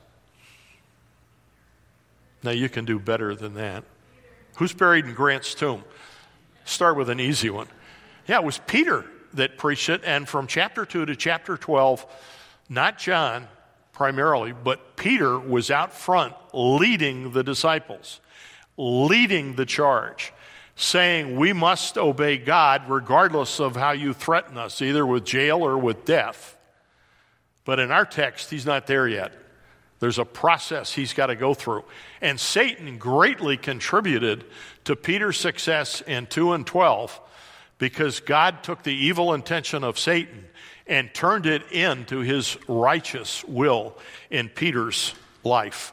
Now you can do better than that. Who's buried in Grant's tomb? Start with an easy one. Yeah, it was Peter that preached it, and from chapter two to chapter twelve, not John primarily, but Peter was out front leading the disciples, leading the charge, saying we must obey God regardless of how you threaten us, either with jail or with death. But in our text, he's not there yet. There's a process he's got to go through. And Satan greatly contributed to Peter's success in two and twelve because God took the evil intention of Satan and turned it into his righteous will in Peter's life.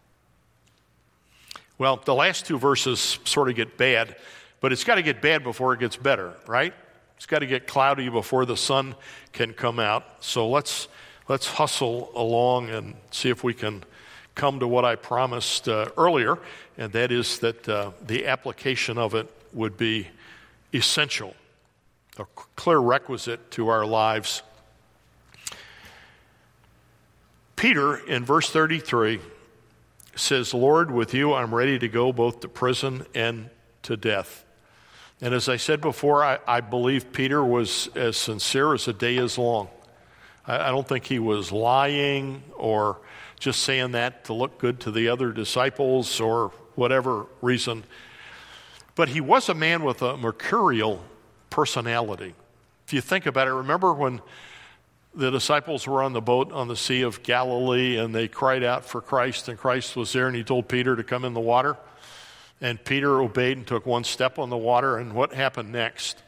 Well, the last two verses sort of get bad, but it's got to get bad before it gets better, right? It's got to get cloudy before the sun can come out. So let's let's hustle along and see if we can come to what I promised uh, earlier, and that is that uh, the application of it would be essential, a clear requisite to our lives. Peter, in verse thirty-three, says, Lord, with you I'm ready to go both to prison and to death. And as I said before, I, I believe Peter was as sincere as a day is long. I, I don't think he was lying or just saying that to look good to the other disciples or whatever reason. But he was a man with a mercurial personality. If you think about it, remember when the disciples were on the boat on the Sea of Galilee and they cried out for Christ, and Christ was there and he told Peter to come in the water. And Peter obeyed and took one step on the water, and what happened next?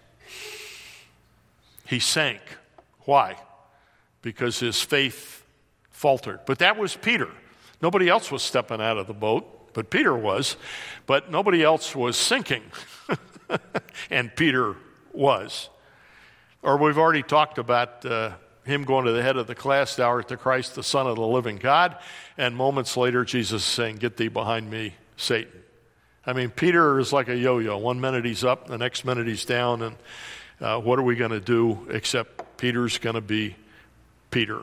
He sank. Why? Because his faith faltered. But that was Peter. Nobody else was stepping out of the boat, but Peter was. But nobody else was sinking, and Peter was. Or we've already talked about uh, him going to the head of the class, thou art the Christ, the Son of the living God. And moments later, Jesus saying, get thee behind me, Satan. I mean, Peter is like a yo-yo. One minute he's up, the next minute he's down. And uh, what are we going to do except Peter's going to be Peter?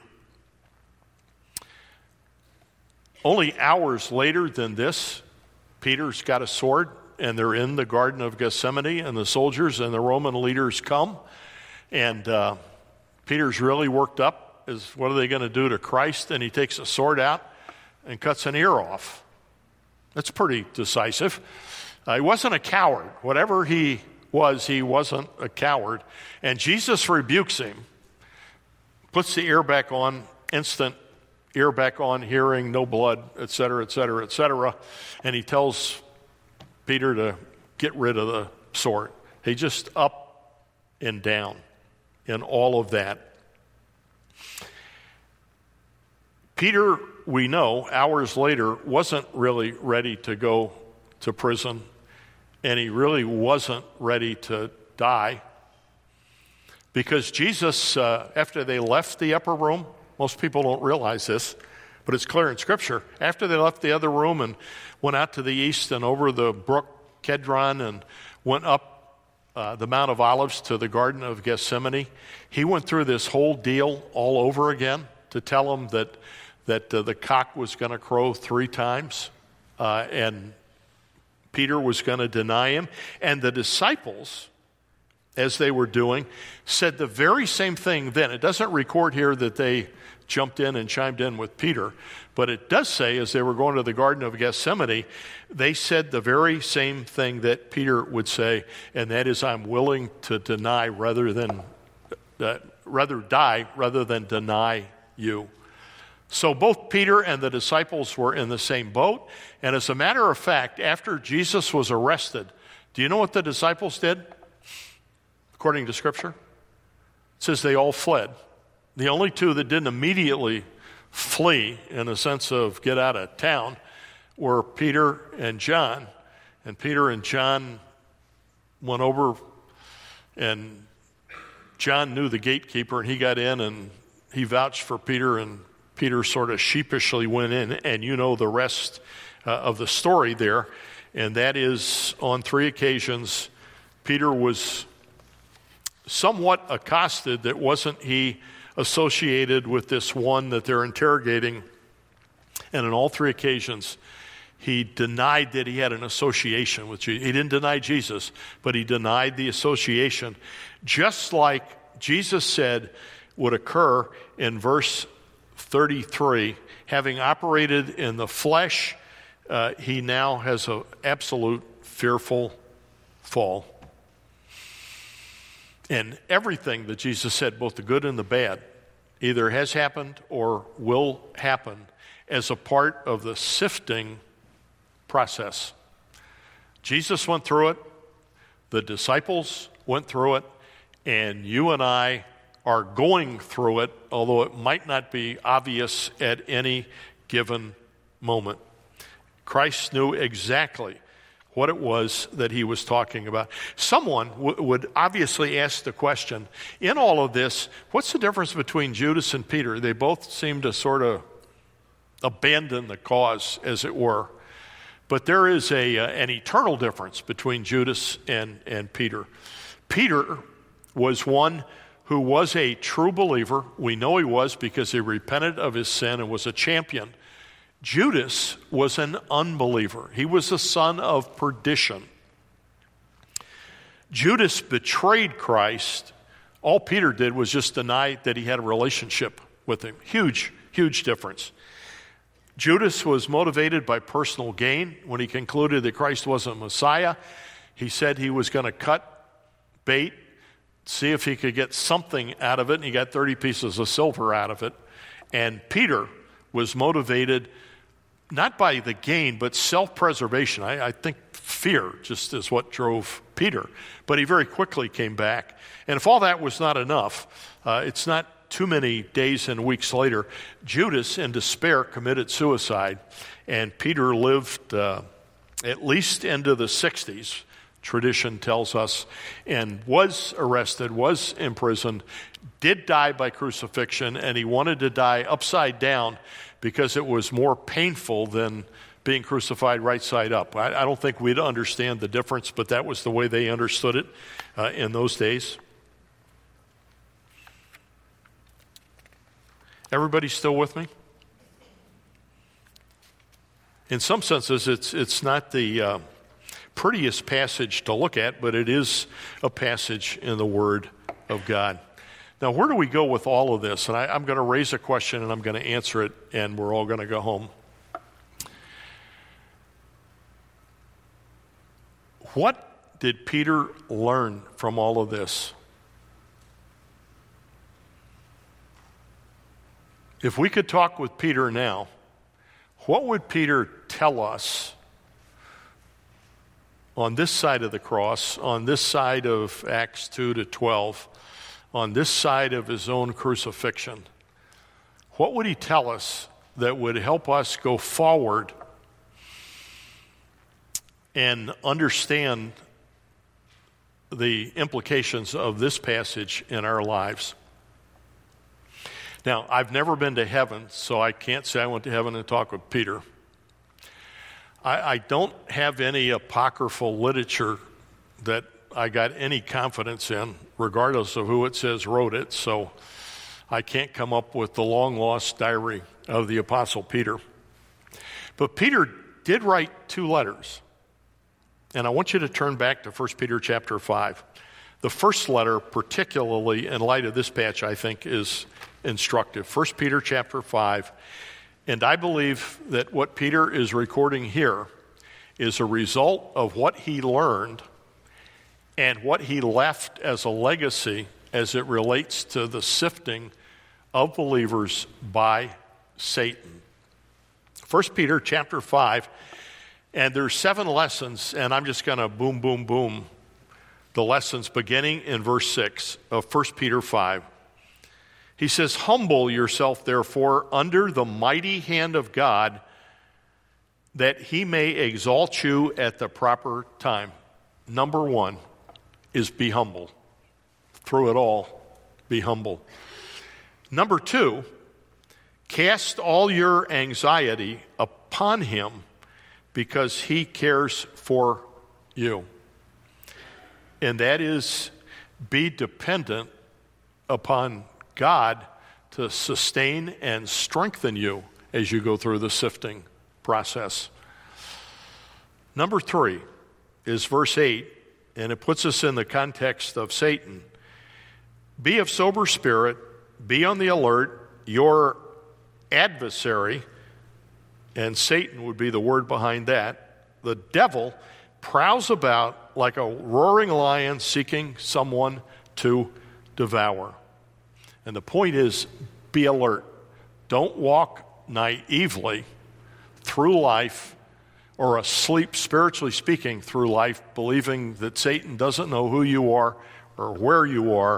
Only hours later than this, Peter's got a sword, and they're in the Garden of Gethsemane, and the soldiers and the Roman leaders come. And uh, Peter's really worked up. Is what are they going to do to Christ? And he takes a sword out and cuts an ear off. That's pretty decisive. Uh, he wasn't a coward. Whatever he was, he wasn't a coward. And Jesus rebukes him, puts the ear back on, instant ear back on, hearing, no blood, et cetera, et cetera, et cetera. And he tells Peter to get rid of the sword. He just up and down in all of that. Peter, we know, hours later, wasn't really ready to go to prison, and he really wasn't ready to die, because Jesus, uh, after they left the upper room, Most people don't realize this, but it's clear in Scripture. After they left the other room and went out to the east and over the brook Kedron and went up uh, the Mount of Olives to the Garden of Gethsemane, he went through this whole deal all over again to tell them that, that uh, the cock was going to crow three times uh, and Peter was going to deny him. And the disciples, as they were doing, said the very same thing then. It doesn't record here that they jumped in and chimed in with Peter, but it does say as they were going to the Garden of Gethsemane, they said the very same thing that Peter would say, and that is, I'm willing to deny rather than, uh, rather die rather than deny you. So both Peter and the disciples were in the same boat, and as a matter of fact, after Jesus was arrested, do you know what the disciples did? According to Scripture, it says they all fled. The only two that didn't immediately flee in the sense of get out of town were Peter and John. And Peter and John went over, and John knew the gatekeeper, and he got in and he vouched for Peter, and Peter sort of sheepishly went in, and you know the rest uh, of the story there. And that is, on three occasions, Peter was somewhat accosted that wasn't he associated with this one that they're interrogating. And on all three occasions, he denied that he had an association with Jesus. He didn't deny Jesus, but he denied the association, just like Jesus said would occur in verse thirty-three. Having operated in the flesh, uh, he now has an absolute fearful fall. And everything that Jesus said, both the good and the bad, either has happened or will happen as a part of the sifting process. Jesus went through it, the disciples went through it, and you and I are going through it, although it might not be obvious at any given moment. Christ knew exactly what it was that he was talking about. Someone w- would obviously ask the question, in all of this, what's the difference between Judas and Peter? They both seem to sort of abandon the cause, as it were. But there is a uh, an eternal difference between Judas and, and Peter. Peter was one who was a true believer. We know he was because he repented of his sin and was a champion. Judas was an unbeliever. He was the son of perdition. Judas betrayed Christ. All Peter did was just deny that he had a relationship with him. Huge, huge difference. Judas was motivated by personal gain. When he concluded that Christ wasn't Messiah, he said he was going to cut bait, see if he could get something out of it, and he got thirty pieces of silver out of it. And Peter was motivated not by the gain, but self-preservation. I, I think fear just is what drove Peter. But he very quickly came back. And if all that was not enough, uh, it's not too many days and weeks later, Judas, in despair, committed suicide. And Peter lived uh, at least into the sixties, tradition tells us, and was arrested, was imprisoned, did die by crucifixion, and he wanted to die upside down because it was more painful than being crucified right side up. I, I don't think we'd understand the difference, but that was the way they understood it uh, in those days. Everybody still with me? In some senses, it's it's not the uh, prettiest passage to look at, but it is a passage in the Word of God. Now, where do we go with all of this? And I, I'm going to raise a question, and I'm going to answer it, and we're all going to go home. What did Peter learn from all of this? If we could talk with Peter now, what would Peter tell us on this side of the cross, on this side of Acts two to twelve, on this side of his own crucifixion? What would he tell us that would help us go forward and understand the implications of this passage in our lives? Now, I've never been to heaven, so I can't say I went to heaven and talked with Peter. I, I don't have any apocryphal literature that I got any confidence in, regardless of who it says wrote it, so I can't come up with the long-lost diary of the Apostle Peter. But Peter did write two letters, and I want you to turn back to First Peter chapter five. The first letter, particularly in light of this patch, I think is instructive. First Peter chapter five, and I believe that what Peter is recording here is a result of what he learned and what he left as a legacy as it relates to the sifting of believers by Satan. First Peter chapter five, and there's seven lessons, and I'm just going to boom, boom, boom the lessons beginning in verse six of First Peter five. He says, "Humble yourself, therefore, under the mighty hand of God, that he may exalt you at the proper time." Number one is be humble. Through it all, be humble. Number two, cast all your anxiety upon him because he cares for you. And that is, be dependent upon God to sustain and strengthen you as you go through the sifting process. Number three is verse eight, and it puts us in the context of Satan. Be of sober spirit, be on the alert. Your adversary, and Satan would be the word behind that, the devil prowls about like a roaring lion seeking someone to devour. And the point is, be alert. Don't walk naively through life or asleep, spiritually speaking, through life, believing that Satan doesn't know who you are or where you are.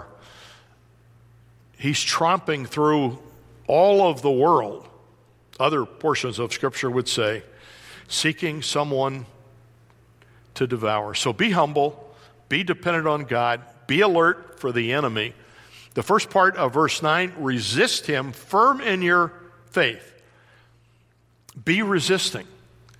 He's tromping through all of the world, other portions of Scripture would say, seeking someone to devour. So be humble, be dependent on God, be alert for the enemy. The first part of verse nine, resist him, firm in your faith. Be resisting.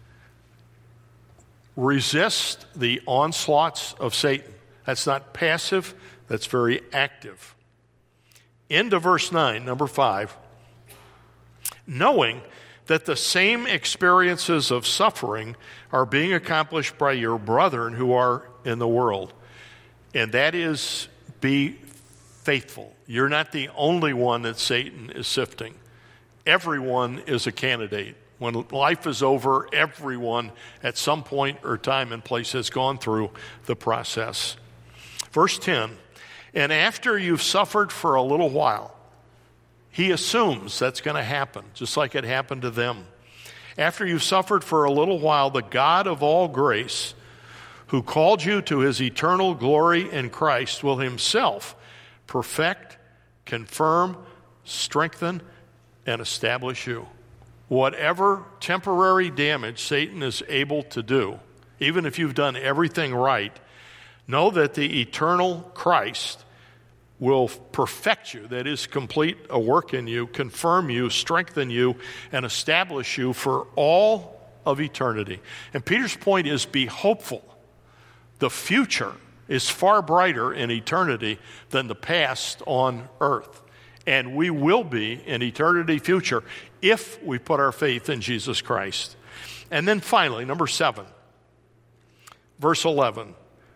Resist the onslaughts of Satan. That's not passive, that's very active. Into verse nine, number five, knowing that the same experiences of suffering are being accomplished by your brethren who are in the world. And that is, be faithful. You're not the only one that Satan is sifting. Everyone is a candidate. When life is over, everyone at some point or time and place has gone through the process. Verse ten, and after you've suffered for a little while, he assumes that's going to happen, just like it happened to them. After you've suffered for a little while, the God of all grace, who called you to his eternal glory in Christ, will himself perfect, confirm, strengthen, and establish you. Whatever temporary damage Satan is able to do, even if you've done everything right, know that the eternal Christ will perfect you, that is, complete a work in you, confirm you, strengthen you, and establish you for all of eternity. And Peter's point is, be hopeful. The future is far brighter in eternity than the past on earth. And we will be in eternity future if we put our faith in Jesus Christ. And then finally, number seven, verse eleven.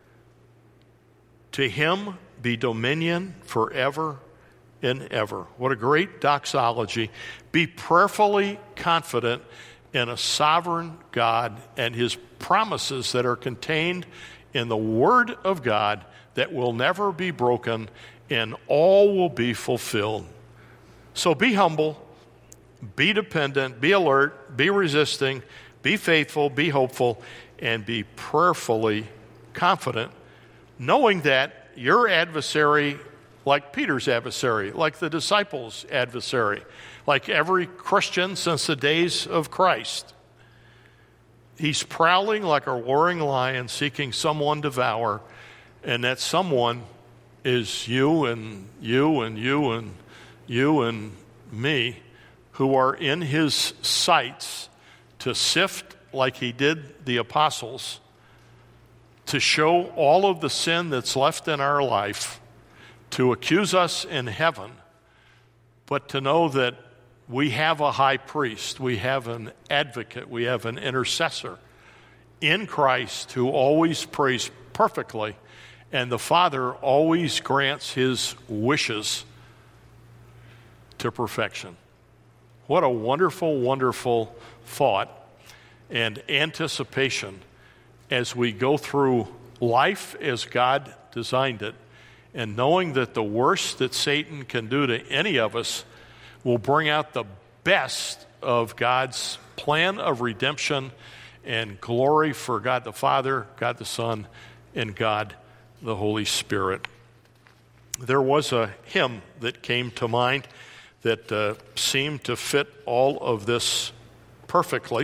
To him be dominion forever and ever. What a great doxology. Be prayerfully confident in a sovereign God and his promises that are contained in the Word of God that will never be broken, and all will be fulfilled. So be humble, be dependent, be alert, be resisting, be faithful, be hopeful, and be prayerfully confident, knowing that your adversary, like Peter's adversary, like the disciples' adversary, like every Christian since the days of Christ, he's prowling like a roaring lion seeking someone to devour, and that someone is you and you and you and you and me, who are in his sights, to sift like he did the apostles, to show all of the sin that's left in our life, to accuse us in heaven, but to know that we have a high priest, we have an advocate, we have an intercessor in Christ who always prays perfectly, and the Father always grants his wishes to perfection. What a wonderful, wonderful thought and anticipation as we go through life as God designed it, and knowing that the worst that Satan can do to any of us will bring out the best of God's plan of redemption and glory for God the Father, God the Son, and God the Holy Spirit. There was a hymn that came to mind that uh, seemed to fit all of this perfectly.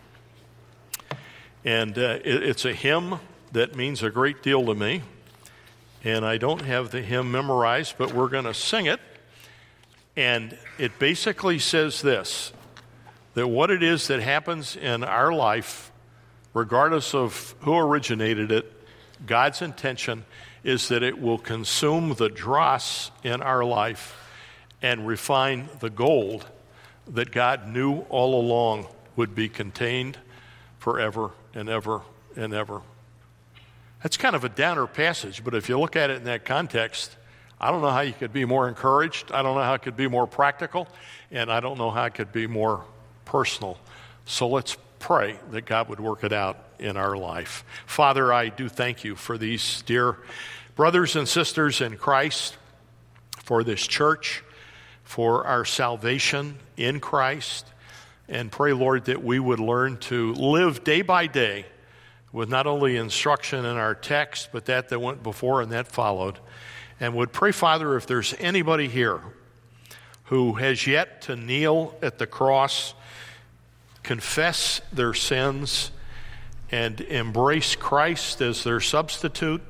And uh, it, it's a hymn that means a great deal to me. And I don't have the hymn memorized, but we're going to sing it. And it basically says this, that what it is that happens in our life, regardless of who originated it, God's intention is that it will consume the dross in our life and refine the gold that God knew all along would be contained forever and ever and ever. That's kind of a downer passage, but if you look at it in that context, I don't know how you could be more encouraged. I don't know how it could be more practical, and I don't know how it could be more personal. So let's pray that God would work it out in our life. Father, I do thank you for these dear brothers and sisters in Christ, for this church, for our salvation in Christ, and pray, Lord, that we would learn to live day by day with not only instruction in our text, but that that went before and that followed. And would pray, Father, if there's anybody here who has yet to kneel at the cross, confess their sins, and embrace Christ as their substitute,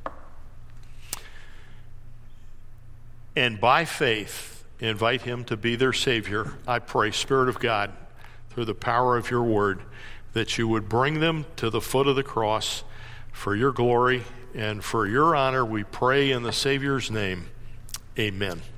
and by faith invite him to be their Savior, I pray, Spirit of God, through the power of your word, that you would bring them to the foot of the cross for your glory and for your honor. We pray in the Savior's name. Amen.